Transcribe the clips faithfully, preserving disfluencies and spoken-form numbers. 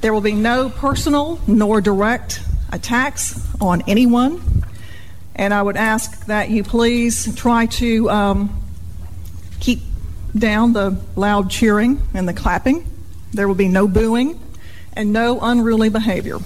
There will be no personal nor direct attacks on anyone. And I would ask that you please try to um, keep down the loud cheering and the clapping. There will be no booing and no unruly behavior.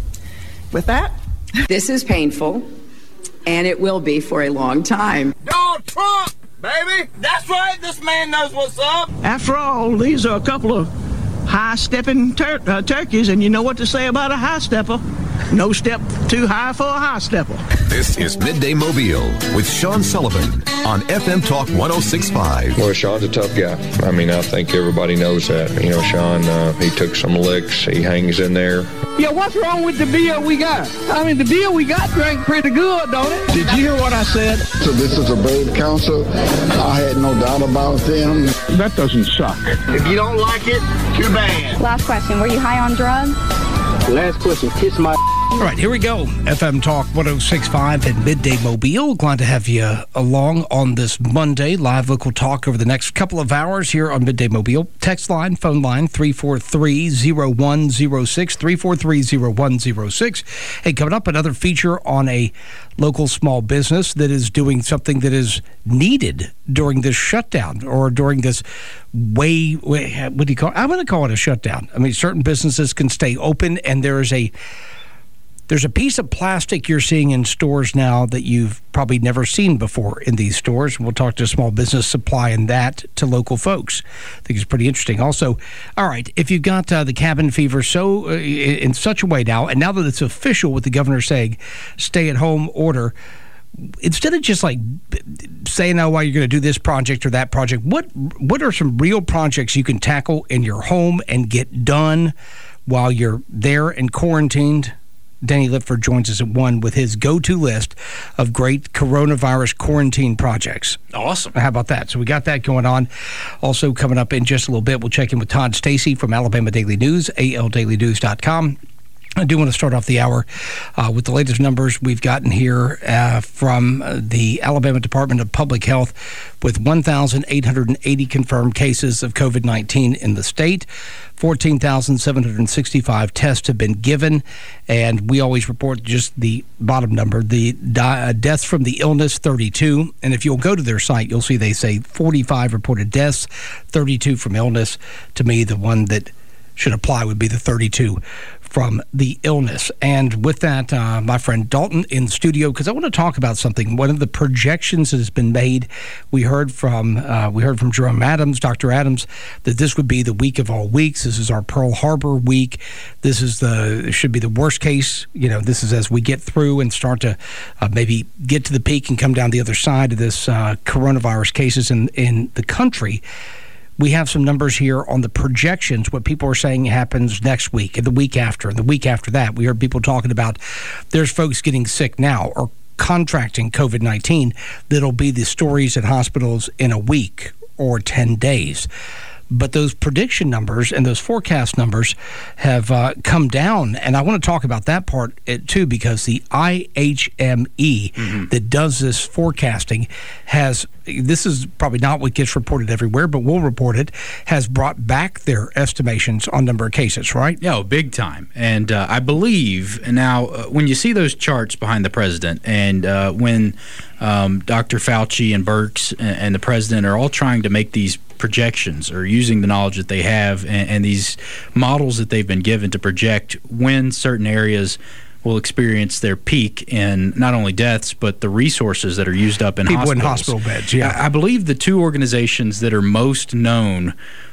With that, this is painful, and it will be for a long time. Donald Trump, baby! That's right, this man knows what's up. After all, these are a couple of high-stepping tur- uh, turkeys, and you know what to say about a high-stepper. No step too high for a high-stepper. This is Midday Mobile with Sean Sullivan on F M Talk one oh six point five. Well, Sean's a tough guy. I mean, I think everybody knows that. You know, Sean, uh, he took some licks. He hangs in there. Yeah, what's wrong with the beer we got? I mean, the beer we got drank pretty good, don't it? Did you hear what I said? So this is a brave council. I had no doubt about them. That doesn't suck. If you don't like it, too bad. Last question. Were you high on drugs? Last question. Kiss my... All right, here we go. F M Talk one oh six point five at Midday Mobile. Glad to have you along on this Monday. Live local talk over the next couple of hours here on Midday Mobile. Text line, phone line, three four three, oh one oh six, three four three, oh one oh six. Hey, coming up, another feature on a local small business that is doing something that is needed during this shutdown or during this way, what do you call it? I'm going to call it a shutdown. I mean, certain businesses can stay open, and there is a There's a piece of plastic you're seeing in stores now that you've probably never seen before in these stores. We'll talk to Small Business Supply and that to local folks. I think it's pretty interesting. Also, all right, if you've got uh, the cabin fever so uh, in such a way now, and now that it's official with the governor saying stay-at-home order, instead of just like saying, oh, well, you're going to do this project or that project, what what are some real projects you can tackle in your home and get done while you're there and quarantined? Danny Lipford joins us at one with his go-to list of great coronavirus quarantine projects. Awesome. How about that? So we got that going on. Also coming up in just a little bit, we'll check in with Todd Stacy from Alabama Daily News, A L daily news dot com. I do want to start off the hour uh, with the latest numbers we've gotten here uh, from the Alabama Department of Public Health with one thousand eight hundred eighty confirmed cases of COVID nineteen in the state. fourteen thousand seven hundred sixty-five tests have been given, and we always report just the bottom number. The di- uh, deaths from the illness, thirty-two, and if you'll go to their site, you'll see they say forty-five reported deaths, thirty-two from illness. To me, the one that should apply would be the thirty-two from the illness. And with that, uh, my friend Dalton in the studio, because I want to talk about something. One of the projections that has been made, we heard from uh, we heard from Jerome Adams, Doctor Adams, that this would be the week of all weeks. This is our Pearl Harbor week. This is the should be the worst case. You know, this is as we get through and start to uh, maybe get to the peak and come down the other side of this uh, coronavirus cases in in the country. We have some numbers here on the projections, what people are saying happens next week and the week after and the week after that. We heard people talking about there's folks getting sick now or contracting COVID nineteen that'll be the stories at hospitals in a week or ten days. But those prediction numbers and those forecast numbers have uh, come down. And I want to talk about that part too, because the I H M E mm-hmm. that does this forecasting has, this is probably not what gets reported everywhere, but we'll report it, has brought back their estimations on number of cases, right? Yeah, big time. And uh, I believe, now, uh, when you see those charts behind the president and uh, when um, Doctor Fauci and Birx and, and the president are all trying to make these projections or using the knowledge that they have and, and these models that they've been given to project when certain areas will experience their peak in not only deaths but the resources that are used up in people hospitals. in hospital beds. Yeah, I, I believe the two organizations that are most known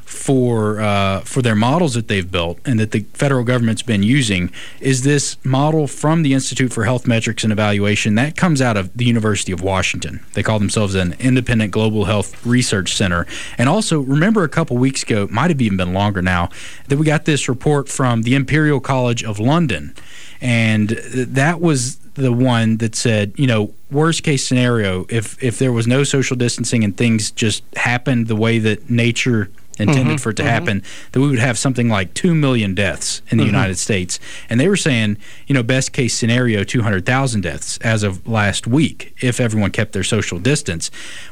for uh, for their models that they've built and that the federal government's been using is this model from the Institute for Health Metrics and Evaluation that comes out of the University of Washington. They call themselves an independent global health research center. And also, remember a couple weeks ago, it might have even been longer now, that we got this report from the Imperial College of London. And that was the one that said, you know, worst case scenario, if if there was no social distancing and things just happened the way that nature intended mm-hmm, for it to mm-hmm. happen, that we would have something like two million deaths in the mm-hmm. United States. And they were saying, you know, best case scenario, two hundred thousand deaths as of last week if everyone kept their social distance. Well,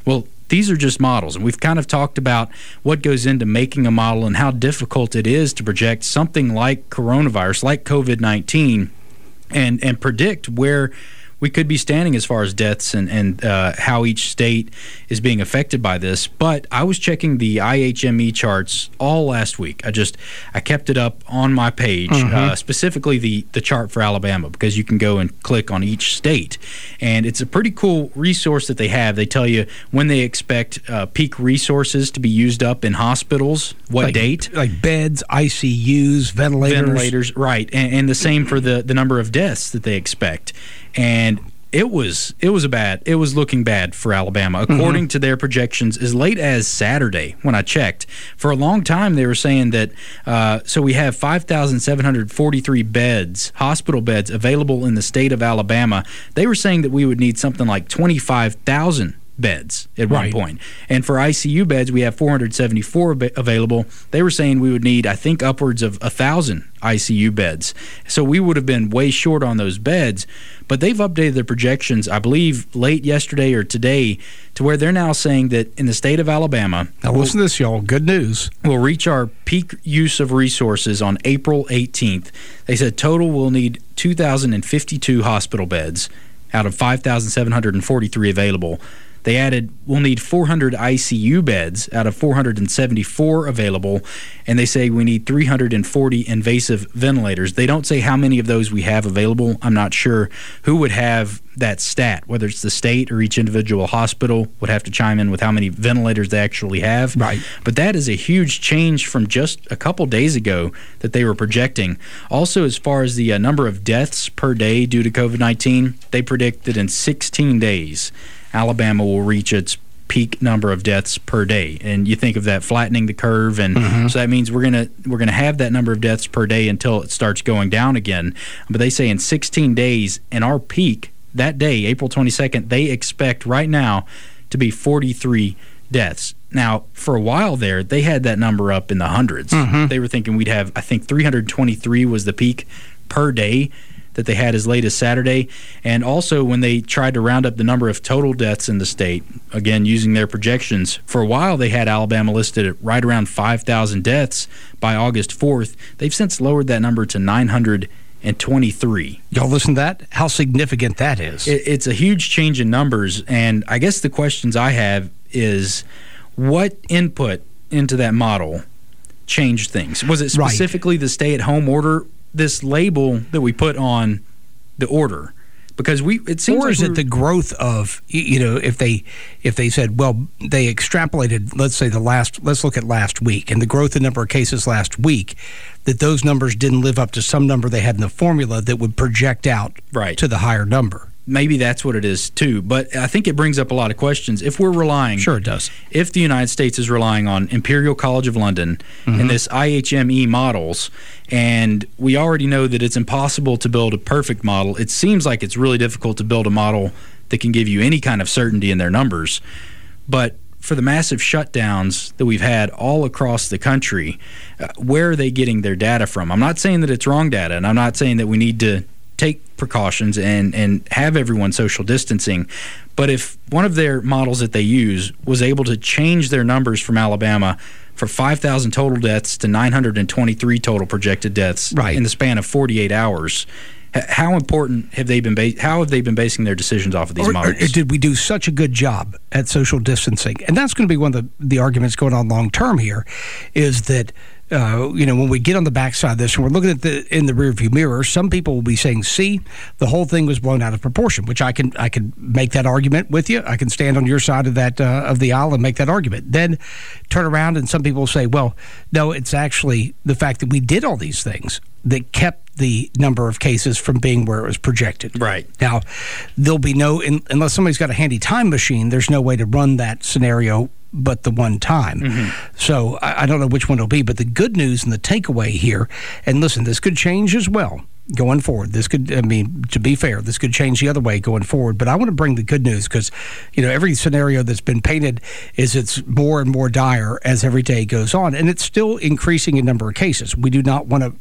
these are just models. And we've kind of talked about what goes into making a model and how difficult it is to project something like coronavirus, like COVID nineteen, and, and predict where we could be standing as far as deaths and, and uh, how each state is being affected by this. But I was checking the I H M E charts all last week. I just, I kept it up on my page, mm-hmm. uh, specifically the, the chart for Alabama, because you can go and click on each state. And it's a pretty cool resource that they have. They tell you when they expect uh, peak resources to be used up in hospitals, what like, date. Like beds, I C Us, ventilators. Ventilators, right. And, and the same for the, the number of deaths that they expect. And it was it was a bad it was looking bad for Alabama according mm-hmm. to their projections as late as Saturday when I checked. For a long time they were saying that uh, so we have five thousand seven hundred forty-three beds, hospital beds available in the state of Alabama. They were saying that we would need something like twenty-five thousand beds at right. one point. And for I C U beds, we have four hundred seventy-four available. They were saying we would need, I think, upwards of one thousand I C U beds. So we would have been way short on those beds. But they've updated their projections, I believe, late yesterday or today, to where they're now saying that in the state of Alabama... Now listen to this, y'all. Good news. We'll reach our peak use of resources on April eighteenth. They said total we'll need two thousand fifty-two hospital beds out of five thousand seven hundred forty-three available. They added, we'll need four hundred I C U beds out of four hundred seventy-four available, and they say we need three hundred forty invasive ventilators. They don't say how many of those we have available. I'm not sure who would have that stat, whether it's the state or each individual hospital would have to chime in with how many ventilators they actually have. Right. But that is a huge change from just a couple days ago that they were projecting. Also, as far as the uh, number of deaths per day due to COVID nineteen, they predict that in sixteen days, Alabama will reach its peak number of deaths per day. And you think of that flattening the curve, and mm-hmm. so that means we're gonna we're gonna have that number of deaths per day until it starts going down again. But they say in sixteen days, and our peak that day, April twenty-second, they expect right now to be forty-three deaths. Now, for a while there, they had that number up in the hundreds. Mm-hmm. They were thinking we'd have, I think, three hundred twenty-three was the peak per day that they had as late as Saturday. And also when they tried to round up the number of total deaths in the state, again, using their projections, for a while they had Alabama listed at right around five thousand deaths by August fourth. They've since lowered that number to nine hundred twenty-three. Y'all listen to that? How significant that is. It, it's a huge change in numbers, and I guess the questions I have is what input into that model changed things? Was it specifically right. the stay-at-home order, this label that we put on the order? Because we it seems or like is it the growth of, you know, if they if they said, well, they extrapolated, let's say the last, let's look at last week, and the growth in number of cases last week, that those numbers didn't live up to some number they had in the formula that would project out right. to the higher number. Maybe that's what it is too, but I think it brings up a lot of questions. If we're relying, sure it does. If the United States is relying on Imperial College of London mm-hmm. and this I H M E models, and we already know that it's impossible to build a perfect model, it seems like it's really difficult to build a model that can give you any kind of certainty in their numbers. But for the massive shutdowns that we've had all across the country, uh, where are they getting their data from? I'm not saying that it's wrong data, and I'm not saying that we need to take precautions and, and have everyone social distancing. But if one of their models that they use was able to change their numbers from Alabama for five thousand total deaths to nine hundred twenty-three total projected deaths right. in the span of forty-eight hours, how important have they been ba- how have they been basing their decisions off of these or, models? Or did we do such a good job at social distancing? And that's going to be one of the, the arguments going on long term here, is that Uh, you know, when we get on the backside of this and we're looking at the in the rearview mirror, some people will be saying, see, the whole thing was blown out of proportion, which I can I can make that argument with you. I can stand on your side of that uh, of the aisle and make that argument. Then turn around and some people will say, well, no, it's actually the fact that we did all these things that kept the number of cases from being where it was projected. Right. Now, there'll be no, in, unless somebody's got a handy time machine, there's no way to run that scenario but the one time. Mm-hmm. So I, I don't know which one it'll be, but the good news and the takeaway here, and listen, this could change as well going forward. This could, I mean, to be fair, this could change the other way going forward, but I want to bring the good news because, you know, every scenario that's been painted is it's more and more dire as every day goes on, and it's still increasing in number of cases. We do not want to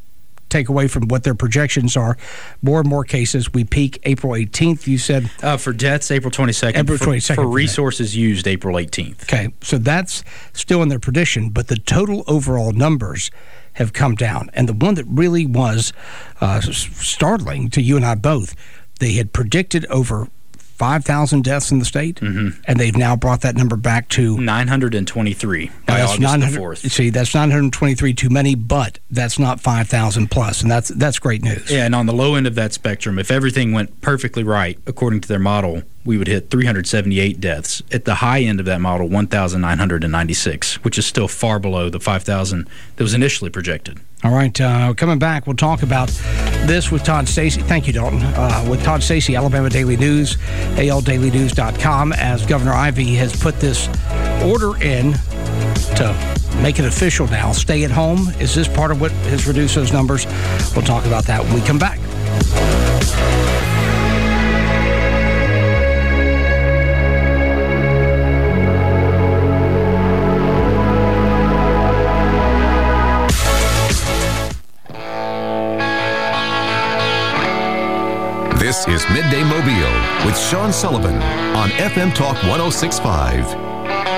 take away from what their projections are. More and more cases. We peak April eighteenth, you said? Uh, for deaths, April twenty-second. April twenty-second. For, for resources used, April eighteenth. Okay, so that's still in their prediction, but the total overall numbers have come down. And the one that really was uh, startling to you and I both, they had predicted over five thousand deaths in the state, mm-hmm. and they've now brought that number back to nine hundred twenty-three by that's August the fourth. See, that's nine hundred twenty-three too many, but that's not five thousand plus, and that's that's great news. Yeah, and on the low end of that spectrum, if everything went perfectly right according to their model, we would hit three hundred seventy-eight deaths. At the high end of that model, one thousand nine hundred ninety-six, which is still far below the five thousand that was initially projected. All right, uh, coming back, we'll talk about this with Todd Stacey. Thank you, Dalton. Uh, with Todd Stacey, Alabama Daily News, A L daily news dot com, as Governor Ivey has put this order in to make it official now. Stay at home. Is this part of what has reduced those numbers? We'll talk about that when we come back. This is Midday Mobile with Sean Sullivan on F M Talk one oh six point five.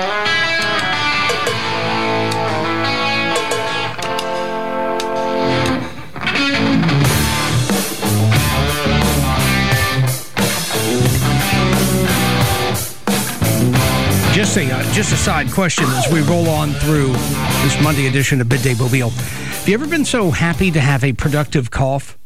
Just a, uh, just a side question as we roll on through this Monday edition of Midday Mobile. Have you ever been so happy to have a productive cough?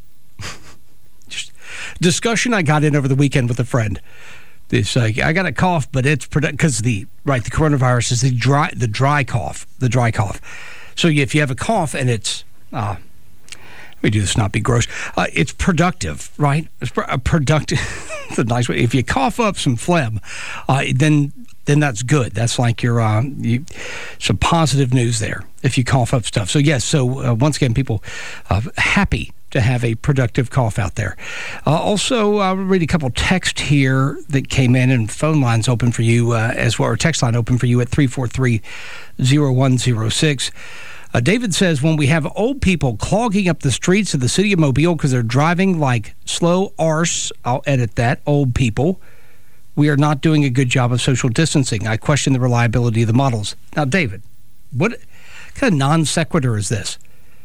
Just discussion I got in over the weekend with a friend. It's like, I got a cough, but it's because the right the coronavirus is the dry the dry cough, the dry cough. So if you have a cough and it's uh, let me do this, not be gross. Uh, it's productive, right? It's a productive. It's a nice way. If you cough up some phlegm, uh, then. then that's good. That's like your uh, you, some positive news there if you cough up stuff. So, yes, so uh, once again, people uh, happy to have a productive cough out there. Uh, also, I'll read a couple texts here that came in, and phone lines open for you uh, as well, or text line open for you at three four three, oh one oh six. Uh, David says, when we have old people clogging up the streets of the city of Mobile because they're driving like slow arse, I'll edit that, old people, we are not doing a good job of social distancing. I question the reliability of the models. Now, David, what kind of non sequitur is this?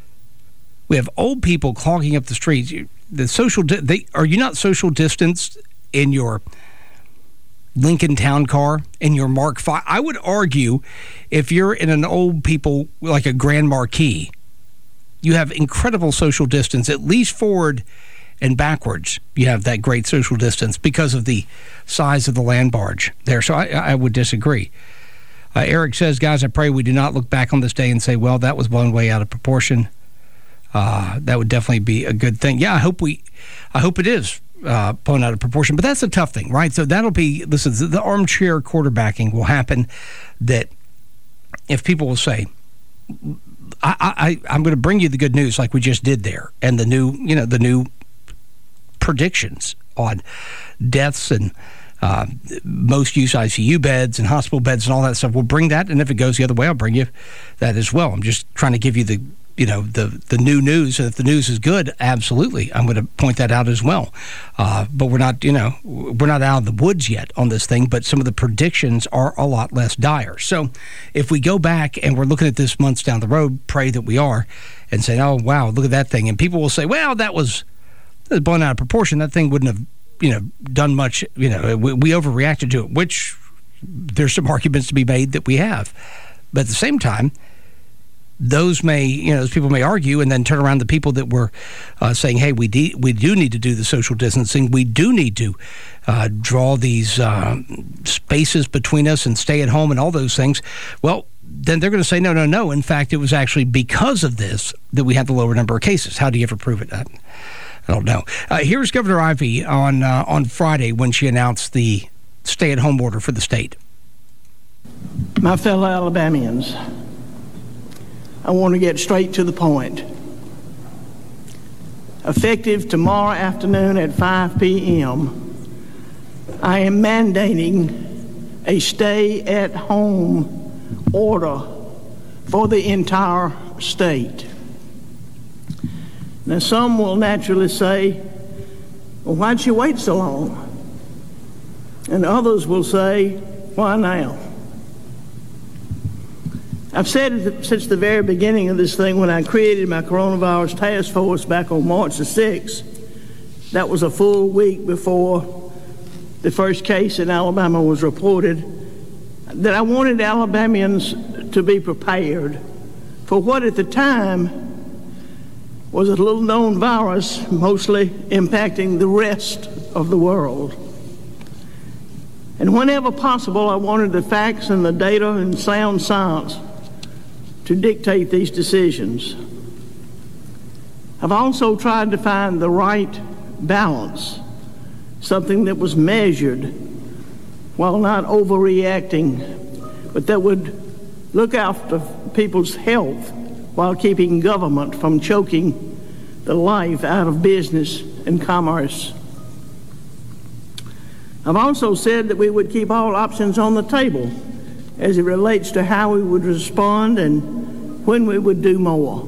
We have old people clogging up the streets. The social, di- they, are you not social distanced in your Lincoln Town Car, in your Mark five? I would argue if you're in an old people, like a Grand Marquis, you have incredible social distance, at least forward and backwards. You have that great social distance because of the size of the land barge there. So I, I would disagree. Uh, Eric says, guys, I pray we do not look back on this day and say, well, that was blown way out of proportion. Uh, that would definitely be a good thing. Yeah, I hope we, I hope it is uh, blown out of proportion. But that's a tough thing, right? So that'll be, listen, the armchair quarterbacking will happen. That if people will say, I, I, I'm going to bring you the good news, like we just did there, and the new, you know, the new predictions on deaths and uh, most use I C U beds and hospital beds and all that stuff. We'll bring that, and if it goes the other way, I'll bring you that as well. I'm just trying to give you the, you know, the the new news. And if the news is good, absolutely, I'm going to point that out as well. Uh, but we're not, you know, we're not out of the woods yet on this thing, but some of the predictions are a lot less dire. So if we go back and we're looking at this months down the road, pray that we are, and say, oh, wow, look at that thing. And people will say, well, that was It was blown out of proportion. That thing wouldn't have, you know, done much. You know, we, we overreacted to it, which there's some arguments to be made that we have. But at the same time, those may, you know, those people may argue and then turn around to people that were uh, saying, hey, we, de- we do need to do the social distancing. We do need to uh, draw these uh, spaces between us and stay at home and all those things. Well, then they're going to say, no, no, no. In fact, it was actually because of this that we had the lower number of cases. How do you ever prove it? I, I don't know. Uh, here's Governor Ivey on uh, on Friday when she announced the stay-at-home order for the state. My fellow Alabamians, I want to get straight to the point. Effective tomorrow afternoon at five p.m., I am mandating a stay-at-home order for the entire state. Now, some will naturally say, well, why'd you wait so long? And others will say, why now? I've said it since the very beginning of this thing when I created my coronavirus task force back on March the sixth. That was a full week before the first case in Alabama was reported, that I wanted Alabamians to be prepared for what at the time was a little-known virus mostly impacting the rest of the world. And whenever possible, I wanted the facts and the data and sound science to dictate these decisions. I've also tried to find the right balance, something that was measured while not overreacting, but that would look after people's health while keeping government from choking the life out of business and commerce. I've also said that we would keep all options on the table as it relates to how we would respond and when we would do more.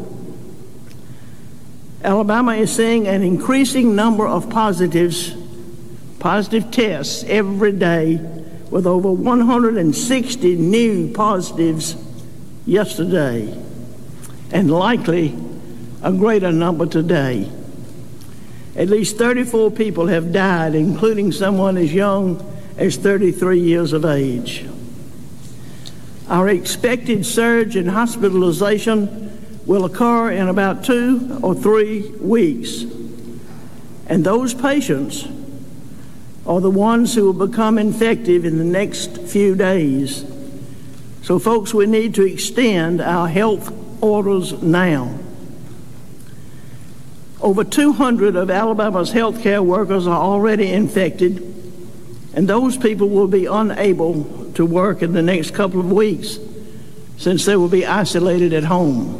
Alabama is seeing an increasing number of positives, positive tests every day, with over one hundred sixty new positives yesterday, and likely a greater number today. At least thirty-four people have died, including someone as young as thirty-three years of age. Our expected surge in hospitalization will occur in about two or three weeks. And those patients are the ones who will become infected in the next few days. So, folks, we need to extend our health orders now. Over two hundred of Alabama's healthcare workers are already infected, and those people will be unable to work in the next couple of weeks since they will be isolated at home.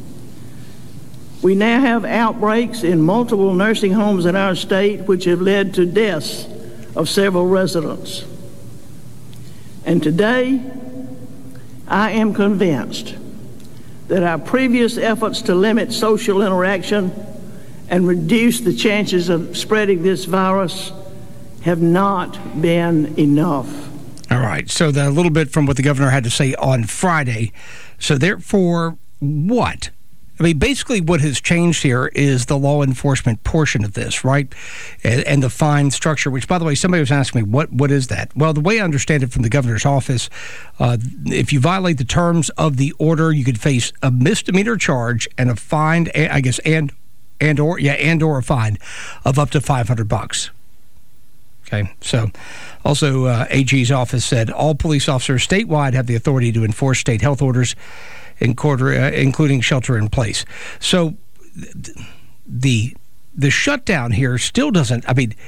We now have outbreaks in multiple nursing homes in our state, which have led to deaths of several residents. And today, I am convinced that our previous efforts to limit social interaction and reduce the chances of spreading this virus have not been enough. All right, so the, a little bit from what the governor had to say on Friday. So therefore, what? I mean, basically what has changed here is the law enforcement portion of this, right? And, and the fine structure, which, by the way, somebody was asking me, what what is that? Well, the way I understand it from the governor's office, uh, if you violate the terms of the order, you could face a misdemeanor charge and a fine, I guess, and and or, yeah, and or a fine of up to five hundred bucks. Okay, so also uh, A G's office said all police officers statewide have the authority to enforce state health orders, in quarter, uh, including shelter in place. So the the shutdown here still doesn't, I mean,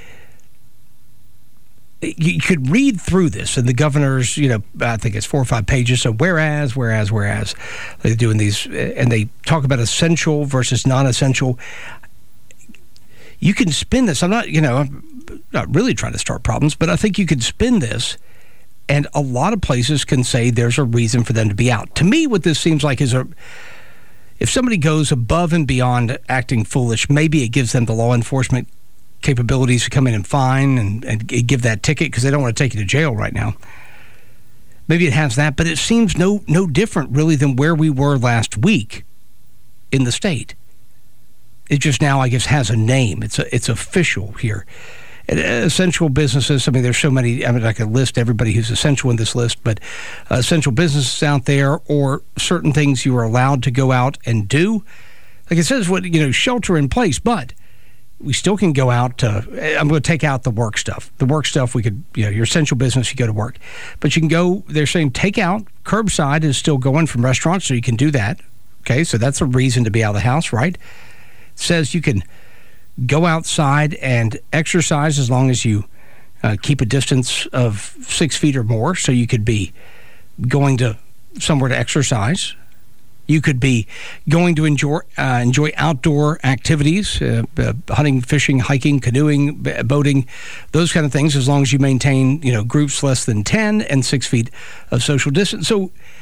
you could read through this and the governor's, you know, I think it's four or five pages. So whereas, whereas, whereas, they're doing these, and they talk about essential versus non-essential. You can spin this. I'm not, you know, I'm not really trying to start problems, but I think you could spin this, and a lot of places can say there's a reason for them to be out. To me, what this seems like is a, if somebody goes above and beyond acting foolish, maybe it gives them the law enforcement capabilities to come in and fine and, and give that ticket because they don't want to take you to jail right now. Maybe it has that, but it seems no no different really than where we were last week in the state. It just now, I guess, has a name. It's a, it's official here. And essential businesses, I mean, there's so many, I mean, I could list everybody who's essential in this list, but uh, essential businesses out there or certain things you are allowed to go out and do. Like it says, what you know, shelter in place, but we still can go out to, I'm going to take out the work stuff. The work stuff, we could, you know, your essential business, you go to work. But you can go, they're saying take out, curbside is still going from restaurants, so you can do that. Okay, so that's a reason to be out of the house, right? It says you can go outside and exercise as long as you uh, keep a distance of six feet or more. So you could be going to somewhere to exercise. You could be going to enjoy uh, enjoy outdoor activities, uh, uh, hunting, fishing, hiking, canoeing, b- boating, those kind of things, as long as you maintain, you know, groups less than ten and six feet of social distance. So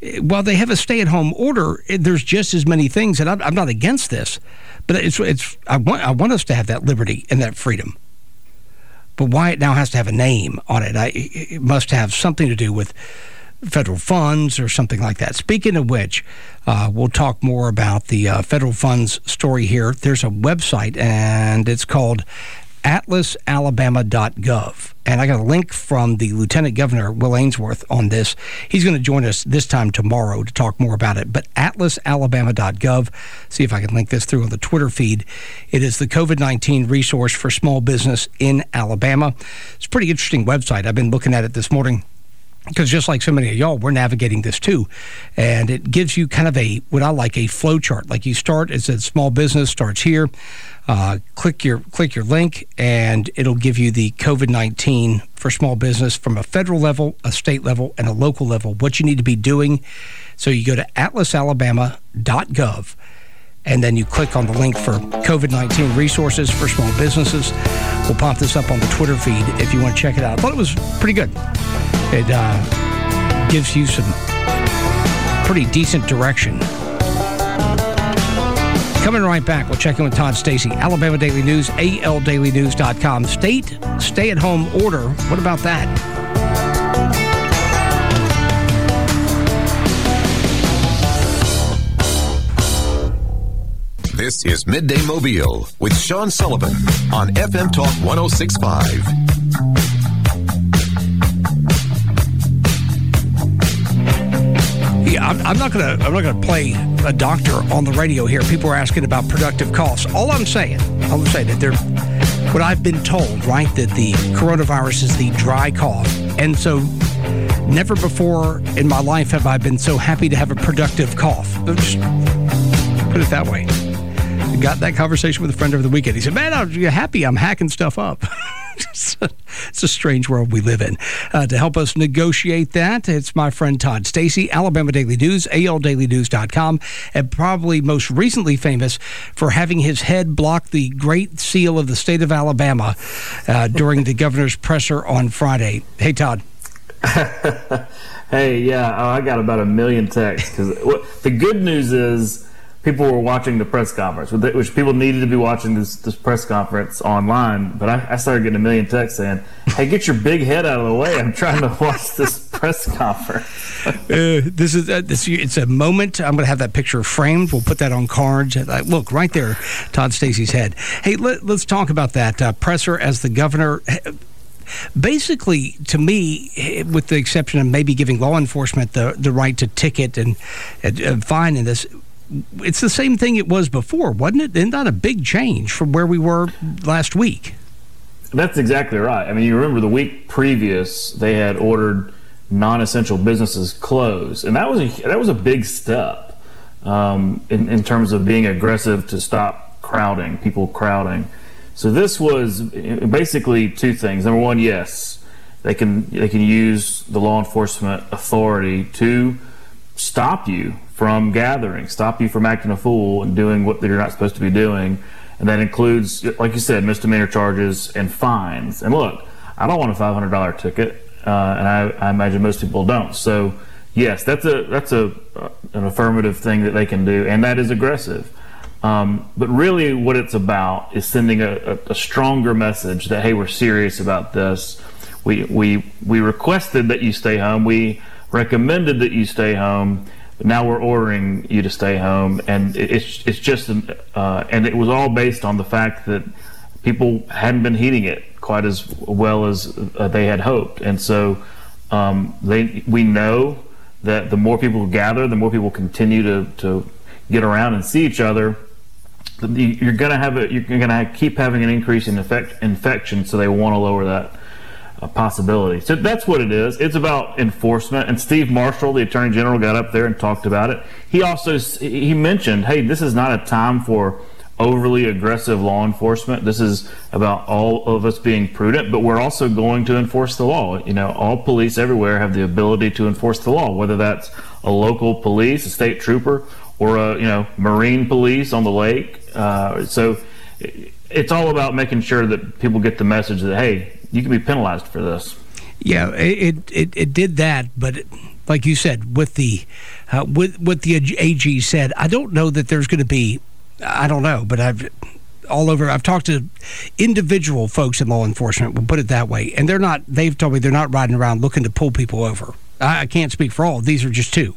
while they have a stay-at-home order, there's just as many things, and I'm, I'm not against this, but it's it's I want I want us to have that liberty and that freedom. But why it now has to have a name on it? I, it must have something to do with federal funds or something like that. Speaking of which, uh, we'll talk more about the uh, federal funds story here. There's a website, and it's called atlas alabama dot gov. And I got a link from the Lieutenant Governor, Will Ainsworth, on this. He's going to join us this time tomorrow to talk more about it. But atlas alabama dot gov, see if I can link this through on the Twitter feed. It is the COVID nineteen resource for small business in Alabama. It's a pretty interesting website. I've been looking at it this morning, because just like so many of y'all, we're navigating this too. And it gives you kind of a, what I like, a flow chart. Like you start, it says small business starts here. Uh, click your click your link, and it'll give you the COVID nineteen for small business from a federal level, a state level, and a local level, what you need to be doing. So you go to atlas alabama dot gov, and then you click on the link for COVID nineteen resources for small businesses. We'll pop this up on the Twitter feed if you want to check it out. I thought it was pretty good. It uh, gives you some pretty decent direction. Coming right back, we'll check in with Todd Stacy, Alabama Daily News, A L daily news dot com. State stay-at-home order, what about that? This is Midday Mobile with Sean Sullivan on F M Talk one oh six point five. Yeah, I'm, I'm not gonna. I'm not gonna play a doctor on the radio here. People are asking about productive coughs. All I'm saying, all I'm saying that they're what I've been told, right? That the coronavirus is the dry cough, and so never before in my life have I been so happy to have a productive cough. Just put it that way. I got that conversation with a friend over the weekend. He said, "Man, I'm happy. I'm hacking stuff up." It's a, it's a strange world we live in. Uh, to help us negotiate that, it's my friend Todd Stacy, Alabama Daily News, A L daily news dot com, and probably most recently famous for having his head block the Great Seal of the state of Alabama uh, during the governor's presser on Friday. Hey, Todd. Hey, yeah, oh, I got about a million texts. Because the good news is people were watching the press conference, which people needed to be watching this, this press conference online. But I, I started getting a million texts saying, "Hey, get your big head out of the way. I'm trying to watch this press conference." uh, this is uh, this. It's a moment. I'm going to have that picture framed. We'll put that on cards. Uh, look, right there, Todd Stacy's head. Hey, let, let's talk about that uh, presser as the governor. Basically, to me, with the exception of maybe giving law enforcement the, the right to ticket and, and, and fine in this, it's the same thing it was before, wasn't it? And not a big change from where we were last week. That's exactly right. I mean, you remember the week previous, they had ordered non-essential businesses closed, and that was a, that was a big step um, in, in terms of being aggressive to stop crowding, people crowding. So this was basically two things. Number one, yes, they can they can use the law enforcement authority to stop you from gathering, stop you from acting a fool and doing what you're not supposed to be doing. And that includes, like you said, misdemeanor charges and fines. And look, I don't want a five hundred dollars ticket, uh, and I, I imagine most people don't. So, yes, that's a that's a uh, an affirmative thing that they can do, and that is aggressive. Um, but really what it's about is sending a, a, a stronger message that, hey, we're serious about this. We, we, we requested that you stay home. We recommended that you stay home. But now we're ordering you to stay home. And it, it's, it's just, uh, and it was all based on the fact that people hadn't been heeding it quite as well as uh, they had hoped. And so um, they, we know that the more people gather, the more people continue to, to get around and see each other, you're going to have a, you're going to keep having an increase in effect, infection, so they want to lower that uh, possibility. So that's what it is. It's about enforcement. And Steve Marshall, the Attorney General, got up there and talked about it. He also he mentioned, hey, this is not a time for overly aggressive law enforcement. This is about all of us being prudent, but we're also going to enforce the law. You know, all police everywhere have the ability to enforce the law, whether that's a local police, a state trooper, or a, you know, Marine police on the lake. Uh, so it's all about making sure that people get the message that, hey, you can be penalized for this. Yeah, it it, it did that, but like you said, with the uh, with what the A G said, I don't know that there's going to be. I don't know, but I've all over. I've talked to individual folks in law enforcement. We'll put it that way, and they're not. They've told me they're not riding around looking to pull people over. I, I can't speak for all. These are just two.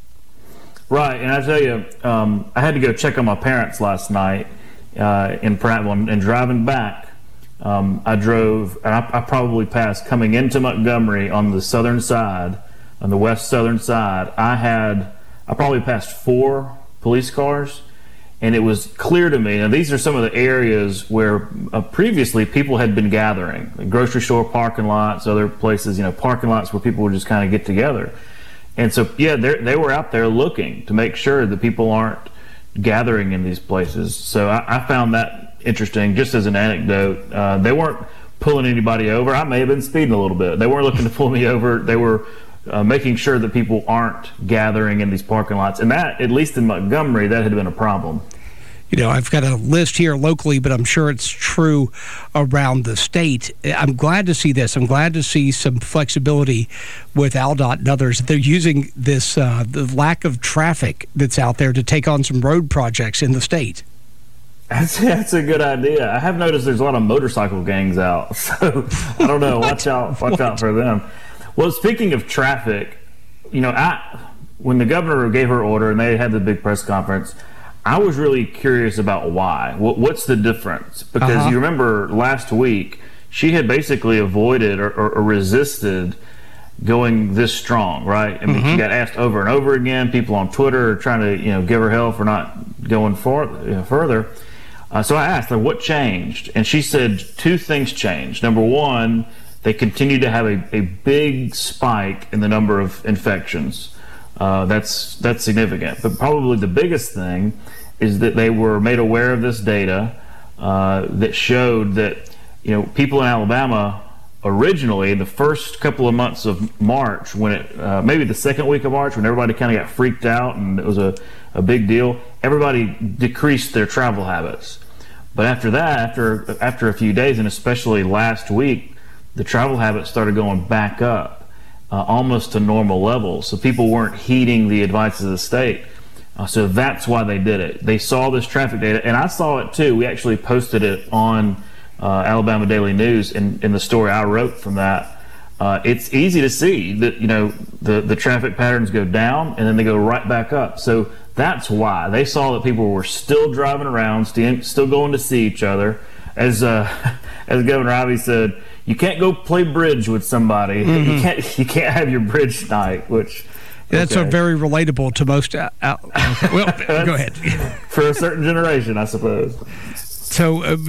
Right, and I tell you, um, I had to go check on my parents last night uh, in Prattville, and driving back, um, I drove, and I, I probably passed coming into Montgomery on the southern side, on the west southern side. I had, I probably passed four police cars, and it was clear to me. Now, these are some of the areas where uh, previously people had been gathering, like grocery store parking lots, other places, you know, parking lots where people would just kind of get together. And so, yeah, they were out there looking to make sure that people aren't gathering in these places. So I, I found that interesting, just as an anecdote. Uh, they weren't pulling anybody over. I may have been speeding a little bit. They weren't looking to pull me over. They were uh, making sure that people aren't gathering in these parking lots. And that, at least in Montgomery, that had been a problem. You know, I've got a list here locally, but I'm sure it's true around the state. I'm glad to see this. I'm glad to see some flexibility with Al D O T and others. They're using this, uh, the lack of traffic that's out there to take on some road projects in the state. That's, that's a good idea. I have noticed there's a lot of motorcycle gangs out, so I don't know. Watch out, watch out for them. Well, speaking of traffic, you know, I, when the governor gave her order and they had the big press conference, I was really curious about why. What, what's the difference? Because uh-huh. you remember last week, she had basically avoided or, or, or resisted going this strong, right? I mean, mm-hmm. she got asked over and over again. People on Twitter are trying to, you know, give her hell for not going for, you know, further. Uh, so I asked her, what changed? And she said two things changed. Number one, they continue to have a, a big spike in the number of infections. Uh, that's that's significant. But probably the biggest thing is that they were made aware of this data uh, that showed that, you know, people in Alabama originally, the first couple of months of March, when it uh, maybe the second week of March, when everybody kind of got freaked out and it was a, a big deal, everybody decreased their travel habits. But after that, after after a few days, and especially last week, the travel habits started going back up. Uh, almost to normal levels. So people weren't heeding the advice of the state. Uh, so that's why they did it. They saw this traffic data, and I saw it too. We actually posted it on uh, Alabama Daily News in, in the story I wrote from that. Uh, it's easy to see that, you know, the, the traffic patterns go down and then they go right back up. So that's why. They saw that people were still driving around, still, still going to see each other. As uh, as Governor Ivey said, you can't go play bridge with somebody. Mm-hmm. You can't. You can't have your bridge night. Which that's okay. A very relatable to most. Uh, uh, well, go ahead. For a certain generation, I suppose. So, uh,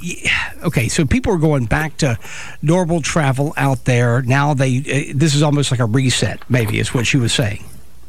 okay, so people are going back to normal travel out there now. They uh, this is almost like a reset, maybe, is what she was saying.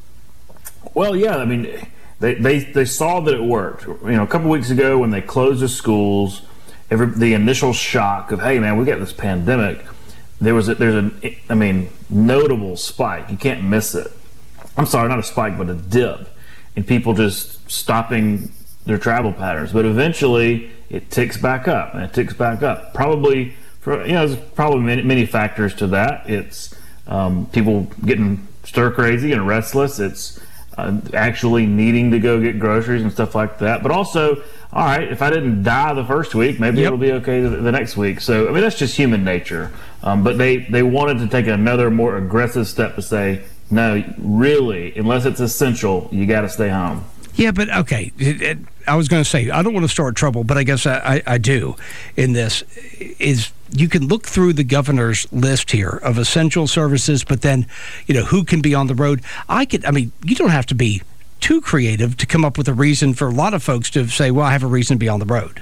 Well, yeah, I mean, they they they saw that it worked. You know, a couple weeks ago when they closed the schools. Every, the initial shock of, hey man, we got this pandemic, there was a, there's a, I mean, notable spike. You can't miss it. I'm sorry, not a spike, but a dip in people just stopping their travel patterns. But eventually, it ticks back up, and it ticks back up. Probably, for, you know, there's probably many, many factors to that. It's um, people getting stir crazy and restless. It's uh, actually needing to go get groceries and stuff like that. But also, all right, if I didn't die the first week, maybe yep. it'll be okay the, the next week. So, I mean, that's just human nature. Um, but they, they wanted to take another more aggressive step to say, no, really, unless it's essential, you got to stay home. Yeah, but okay, it, it, I was going to say, I don't want to start trouble, but I guess I, I, I do in this, is you can look through the governor's list here of essential services, but then, you know, who can be on the road? I could, I mean, you don't have to be too creative to come up with a reason for a lot of folks to say, well, I have a reason to be on the road.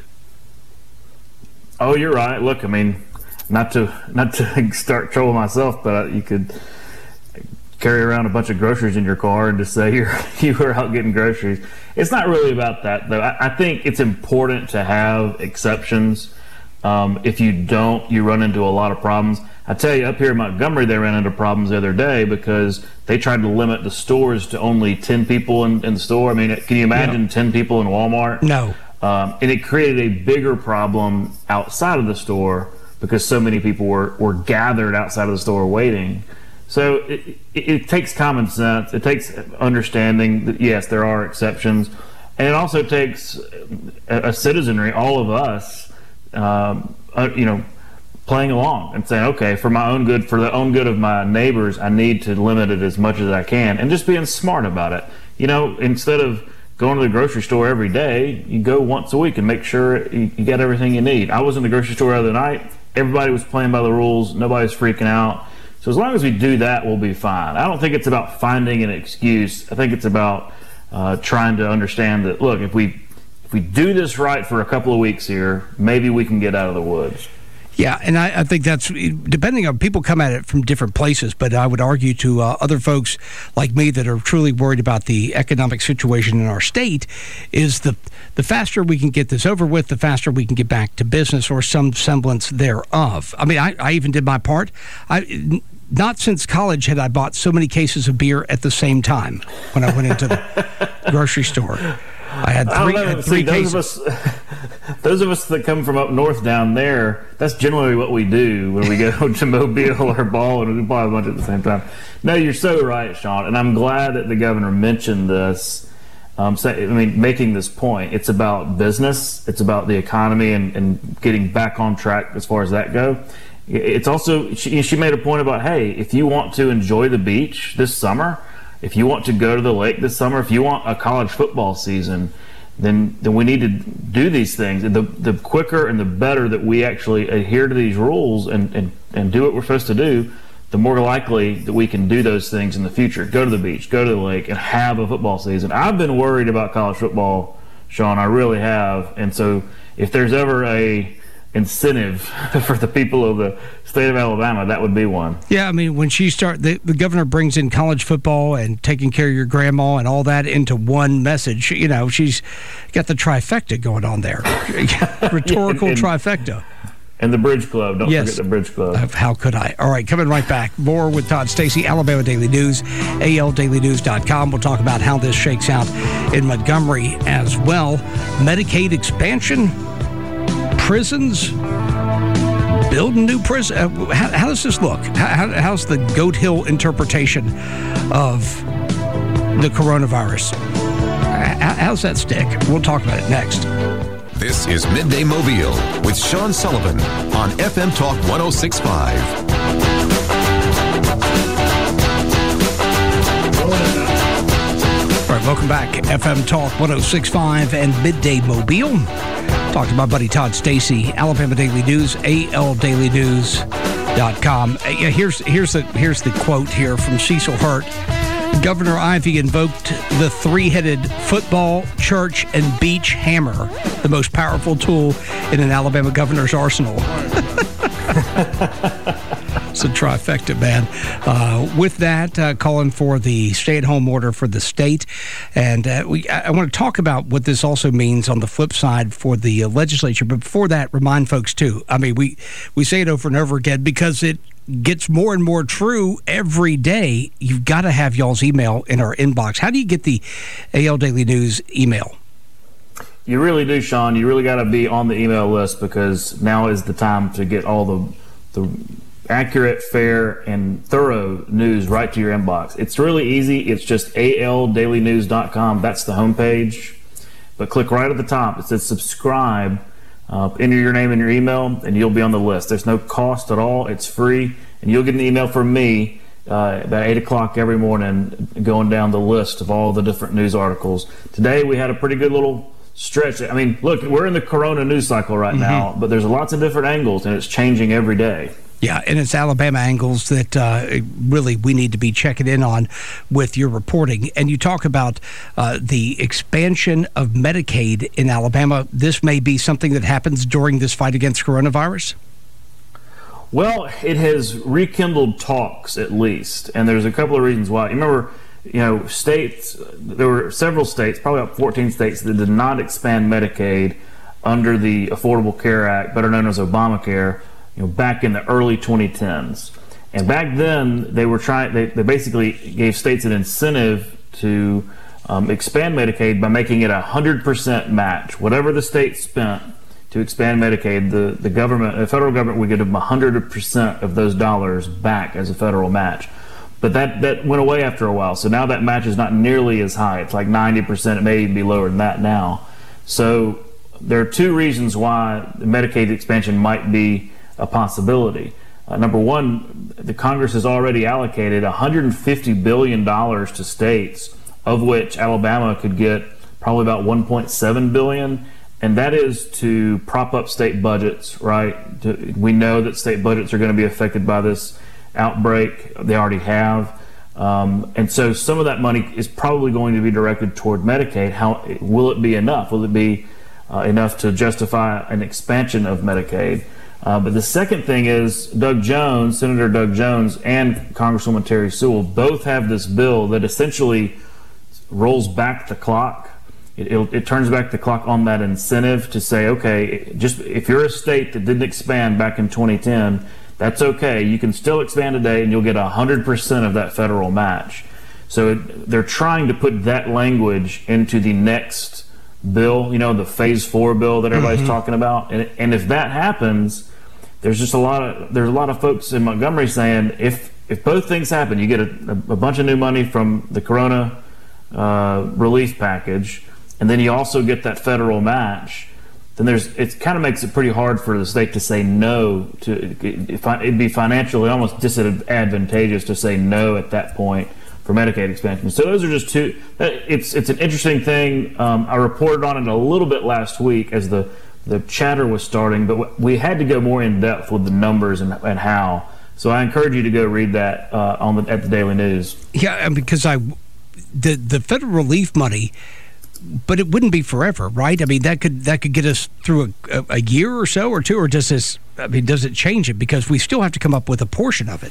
Oh, you're right. Look, I mean, not to not to start trolling myself, but you could carry around a bunch of groceries in your car and just say you're you were out getting groceries. It's not really about that, though. I, I think it's important to have exceptions. Um, if you don't, you run into a lot of problems. I tell you, up here in Montgomery, they ran into problems the other day because they tried to limit the stores to only ten people in, in the store. I mean, can you imagine yeah. ten people in Walmart? No. Um, and it created a bigger problem outside of the store because so many people were, were gathered outside of the store waiting. So it, it, it takes common sense. It takes understanding that, yes, there are exceptions. And it also takes a, a citizenry, all of us, um, uh, you know, playing along and saying, okay, for my own good, for the own good of my neighbors, I need to limit it as much as I can, and just being smart about it. You know, instead of going to the grocery store every day, you go once a week and make sure you, you got everything you need. I was in the grocery store the other night. Everybody was playing by the rules. Nobody's freaking out. So as long as we do that, we'll be fine. I don't think it's about finding an excuse. I think it's about uh, trying to understand that, look, if we if we do this right for a couple of weeks here, maybe we can get out of the woods. Yeah, and I, I think that's, depending on, people come at it from different places, but I would argue to uh, other folks like me that are truly worried about the economic situation in our state is the the faster we can get this over with, the faster we can get back to business or some semblance thereof. I mean, I, I even did my part. I Not since college had I bought so many cases of beer at the same time when I went into the grocery store. I had three, I had three See, those cases. Of us, those of us that come from up north down there, that's generally what we do when we go to Mobile or Ball, and we buy a bunch at the same time. No, you're so right, Sean, and I'm glad that the governor mentioned this. Um, so, I mean, making this point, it's about business, it's about the economy, and, and getting back on track as far as that go. It's also, she, she made a point about, hey, if you want to enjoy the beach this summer, if you want to go to the lake this summer, if you want a college football season, then then we need to do these things. The the quicker and the better that we actually adhere to these rules and, and, and do what we're supposed to do, the more likely that we can do those things in the future. Go to the beach, go to the lake, and have a football season. I've been worried about college football, Sean, I really have. And so if there's ever a incentive for the people of the state of Alabama, that would be one. Yeah, I mean, when she start, the, the governor brings in college football and taking care of your grandma and all that into one message. You know, she's got the trifecta going on there. Rhetorical and, and, trifecta. And the Bridge Club. Don't yes. forget the Bridge Club. Uh, how could I? All right, coming right back. More with Todd Stacy, Alabama Daily News, A L daily news dot com. We'll talk about how this shakes out in Montgomery as well. Medicaid expansion, prisons, building new prison. Uh, how, how does this look? How, how's the Goat Hill interpretation of the coronavirus? How, how's that stick? We'll talk about it next. This is Midday Mobile with Sean Sullivan on F M Talk one oh six point five. All right, welcome back. F M Talk one oh six point five and Midday Mobile. Talk to my buddy Todd Stacy, Alabama Daily News, A L daily news dot com. Yeah, here's here's the here's the quote here from Cecil Hurt. Governor Ivey invoked the three-headed football, church, and beach hammer, the most powerful tool in an Alabama governor's arsenal. It's a trifecta, man. Uh, with that, uh, calling for the stay-at-home order for the state. And uh, we, I, I want to talk about what this also means on the flip side for the uh, legislature. But before that, remind folks, too. I mean, we, we say it over and over again because it gets more and more true every day. You've got to have y'all's email in our inbox. How do you get the A L Daily News email? You really do, Sean. You really got to be on the email list because now is the time to get all the the accurate, fair, and thorough news right to your inbox. It's really easy. It's just A L daily news dot com. That's the homepage. But click right at the top. It says subscribe. Uh, enter your name and your email, and you'll be on the list. There's no cost at all. It's free, and you'll get an email from me uh, about eight o'clock every morning going down the list of all the different news articles. Today we had a pretty good little stretch. I mean, look, we're in the corona news cycle right mm-hmm. now, but there's lots of different angles, and it's changing every day. Yeah, and it's Alabama angles that uh, really we need to be checking in on with your reporting. And you talk about uh, the expansion of Medicaid in Alabama. This may be something that happens during this fight against coronavirus? Well, it has rekindled talks, at least. And there's a couple of reasons why. You remember, you know, states, there were several states, probably about fourteen states, that did not expand Medicaid under the Affordable Care Act, better known as Obamacare, you know, back in the early twenty tens. And back then, they were trying, they, they basically gave states an incentive to um, expand Medicaid by making it a one hundred percent match. Whatever the state spent to expand Medicaid, the, the government, the federal government would give them one hundred percent of those dollars back as a federal match. but that, that went away after a while. So now that match is not nearly as high. It's like ninety percent. It may even be lower than that now. So there are two reasons why the Medicaid expansion might be a possibility. Uh, number one, the Congress has already allocated one hundred fifty billion dollars to states, of which Alabama could get probably about one point seven billion dollars, and that is to prop up state budgets, right? To, we know that state budgets are going to be affected by this outbreak. They already have. Um, and so some of that money is probably going to be directed toward Medicaid. How will it be enough? Will it be uh, enough to justify an expansion of Medicaid? Uh, but the second thing is Doug Jones, Senator Doug Jones, and Congresswoman Terry Sewell both have this bill that essentially rolls back the clock. It, it, it turns back the clock on that incentive to say, okay, just if you're a state that didn't expand back in twenty ten, that's okay. You can still expand today, and you'll get one hundred percent of that federal match. So it, they're trying to put that language into the next bill, you know, the phase four bill that everybody's mm-hmm. talking about. And, and if that happens, there's just a lot of there's a lot of folks in Montgomery saying if if both things happen, you get a, a bunch of new money from the Corona uh, relief package, and then you also get that federal match, then there's it kind of makes it pretty hard for the state to say no to it, it'd be financially almost disadvantageous to say no at that point for Medicaid expansion. So those are just two. It's it's an interesting thing. Um, I reported on it a little bit last week as the the chatter was starting, but we had to go more in depth with the numbers and, and how. So I encourage you to go read that uh, on the, at the Daily News. Yeah, because I the the federal relief money, but it wouldn't be forever, right? I mean, that could that could get us through a, a, a year or so or two, or does this? I mean, does it change it because we still have to come up with a portion of it?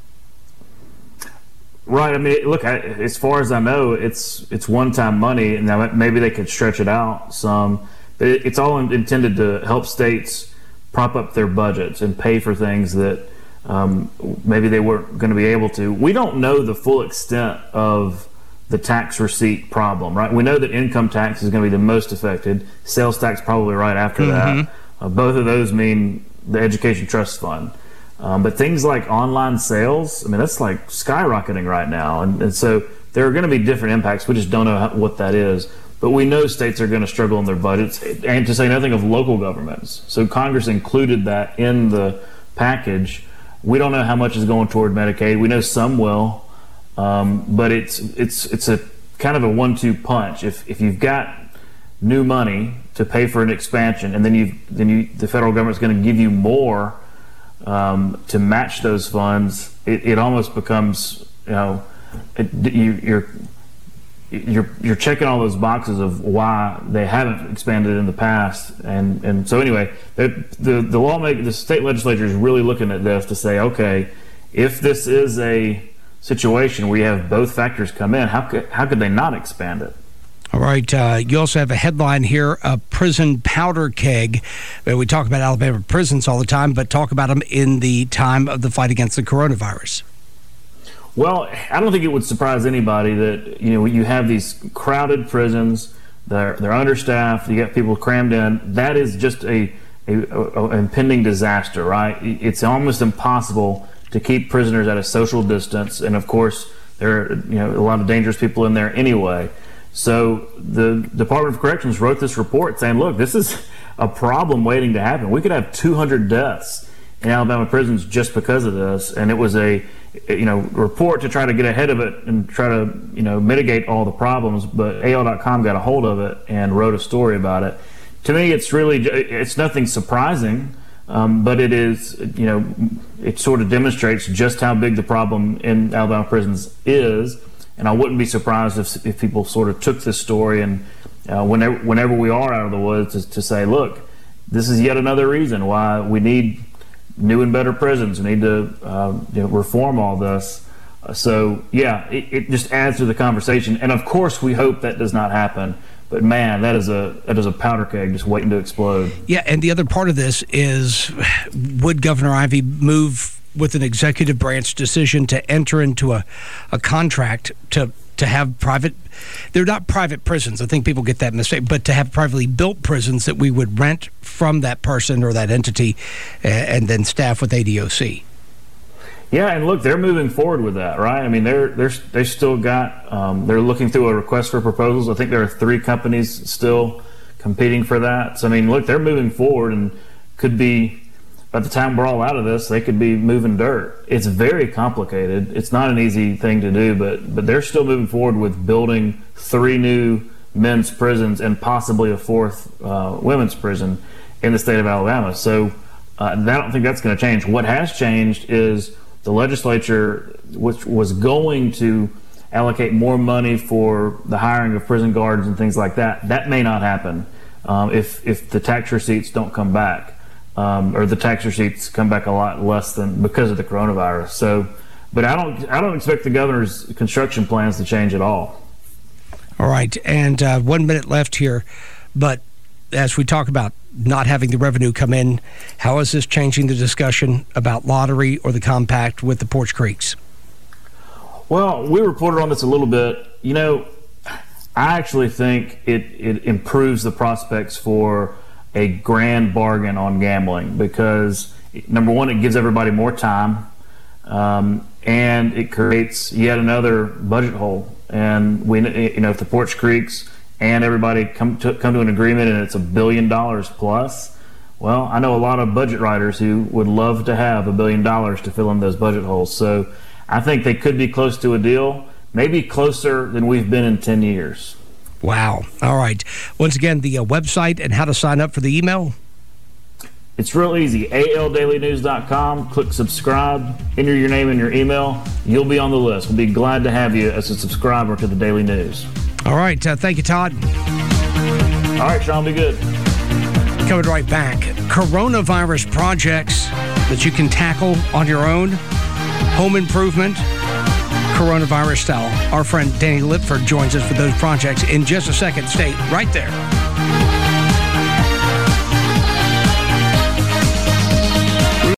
Right. I mean, look, I, as far as I know, it's it's one-time money, and now maybe they could stretch it out some. But it, it's all intended to help states prop up their budgets and pay for things that um, maybe they weren't going to be able to. We don't know the full extent of the tax receipt problem, right? We know that income tax is going to be the most affected. Sales tax probably right after mm-hmm. that. Uh, both of those mean the Education Trust Fund. Um, but things like online sales, I mean, that's like skyrocketing right now. And, and so there are going to be different impacts. We just don't know how, what that is. But we know states are going to struggle in their budgets, and to say nothing of local governments. So Congress included that in the package. We don't know how much is going toward Medicaid. We know some will, um, but it's it's it's a kind of a one two punch. If if you've got new money to pay for an expansion, and then you then you the federal government's going to give you more um, to match those funds, it, it almost becomes you know it, you, you're. You're you're checking all those boxes of why they haven't expanded in the past, and and so anyway, the the, the lawmaker, the state legislature is really looking at this to say, okay, if this is a situation where you have both factors come in, how could how could they not expand it? All right. Uh, you also have a headline here: a prison powder keg. We talk about Alabama prisons all the time, but talk about them in the time of the fight against the coronavirus. Well, I don't think it would surprise anybody that you know you have these crowded prisons. They're they're understaffed. You got people crammed in. That is just a, a, a impending disaster, right? It's almost impossible to keep prisoners at a social distance, and of course there are you know a lot of dangerous people in there anyway. So the Department of Corrections wrote this report saying, "Look, this is a problem waiting to happen. We could have two hundred deaths in Alabama prisons just because of this," and it was a you know, report to try to get ahead of it and try to, you know, mitigate all the problems. But A L dot com got a hold of it and wrote a story about it. To me, it's really, it's nothing surprising, um, but it is, you know, it sort of demonstrates just how big the problem in Alabama prisons is. And I wouldn't be surprised if, if people sort of took this story and uh, whenever, whenever we are out of the woods to, to say, look, this is yet another reason why we need new and better prisons. We need to uh, you know, reform all this. Uh, so, yeah, it, it just adds to the conversation. And, of course, we hope that does not happen. But, man, that is a that is a powder keg just waiting to explode. Yeah, and the other part of this is, would Governor Ivey move with an executive branch decision to enter into a, a contract to to have private, they're not private prisons, I think people get that mistake, but to have privately built prisons that we would rent from that person or that entity and then staff with A D O C? Yeah, and look, they're moving forward with that, right? I mean, they're they're they still got um, they're looking through a request for proposals. I think there are three companies still competing for that. So I mean, look, they're moving forward, and could be by the time we're all out of this, they could be moving dirt. It's very complicated. It's not an easy thing to do, but but they're still moving forward with building three new men's prisons and possibly a fourth uh, women's prison in the state of Alabama. So uh, I don't think that's going to change. What has changed is the legislature, which was going to allocate more money for the hiring of prison guards and things like that, that may not happen um, if if the tax receipts don't come back, um, or the tax receipts come back a lot less than because of the coronavirus. So, but I don't I don't expect the governor's construction plans to change at all. All right, and uh, one minute left here, but as we talk about not having the revenue come in, how is this changing the discussion about lottery or the compact with the Poarch Creeks? Well, we reported on this a little bit. You know, I actually think it, it improves the prospects for a grand bargain on gambling because, number one, it gives everybody more time, um, and it creates yet another budget hole. And we, you know, if the Poarch Creeks and everybody come to come to an agreement and it's a billion dollars plus, well, I know a lot of budget writers who would love to have a billion dollars to fill in those budget holes. So I think they could be close to a deal, maybe closer than we've been in ten years. Wow. All right. Once again, the uh, website and how to sign up for the email? It's real easy. A L daily news dot com. Click subscribe. Enter your name and your email. You'll be on the list. We'll be glad to have you as a subscriber to the Daily News. All right. Uh, thank you, Todd. All right, Sean. Be good. Coming right back. Coronavirus projects that you can tackle on your own. Home improvement, coronavirus style. Our friend Danny Lipford joins us for those projects in just a second. Stay right there.